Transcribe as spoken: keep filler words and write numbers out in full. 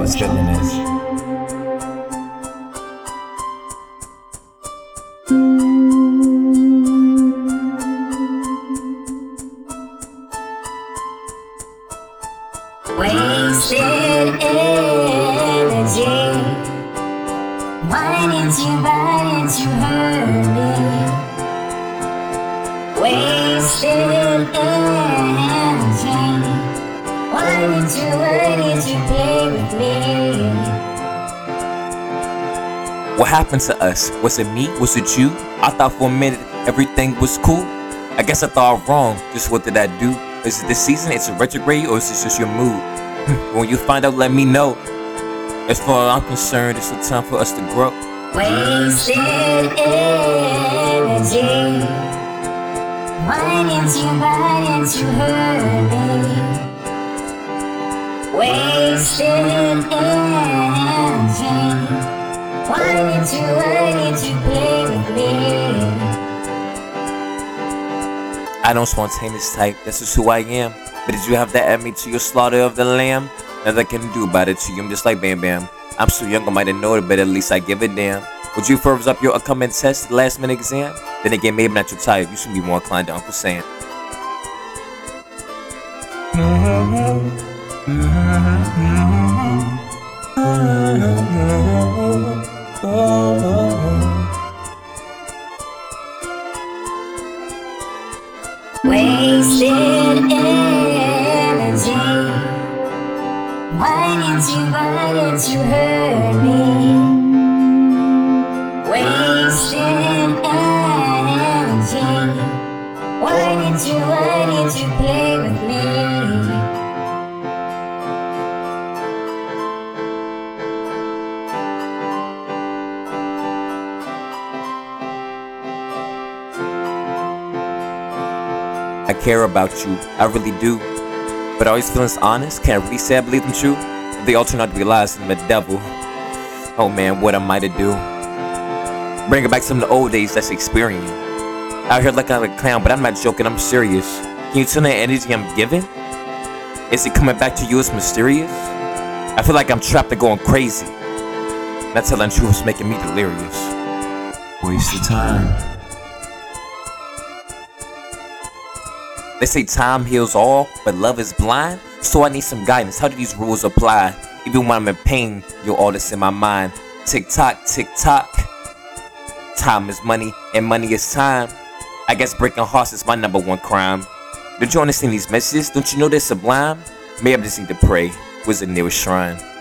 what stripping is. Wasted energy. Why didn't you, why didn't you hurt me? Wasted energy. Why didn't you, why didn't you play with me? What happened to us? Was it me? Was it you? I thought for a minute everything was cool. I guess I thought wrong. Just what did I do? Is it this season? It's a retrograde, or is this just your mood? When you find out, let me know. As far as I'm concerned, it's a time for us to grow. Wasted energy. Why didn't you, why didn't you hurt me? Wasted energy. Why didn't you, why didn't you play with me? I don't spontaneous type, that's just who I am. But did you have to add me to your slaughter of the lamb? Nothing I can do about it to you, I'm just like Bam Bam. I'm so young I might have known it, but at least I give a damn. Would you further up your upcoming test, last minute exam? Then again, maybe not your type, you should be more inclined to Uncle Sam. Wasted energy. Why didn't you, why didn't you hurt me? Wasted energy. Why didn't you, why didn't you play with me? I care about you, I really do. But are these feelings honest? Can I really say I believe them true? If they all turn out to be lies, I'm the devil. Oh man, what am I to do? Bring it back some of the old days, that's experience. Out here looking like a clown, but I'm not joking, I'm serious. Can you tell the energy I'm giving? Is it coming back to you as mysterious? I feel like I'm trapped and going crazy. Not telling the truth is making me delirious. Waste of time. They say time heals all, but love is blind. So I need some guidance. How do these rules apply? Even when I'm in pain, you're all that's in my mind. Tick tock, tick tock. Time is money, and money is time. I guess breaking hearts is my number one crime. Don't you understand these messages? Don't you know they're sublime? Maybe I just need to pray. Where's the nearest shrine?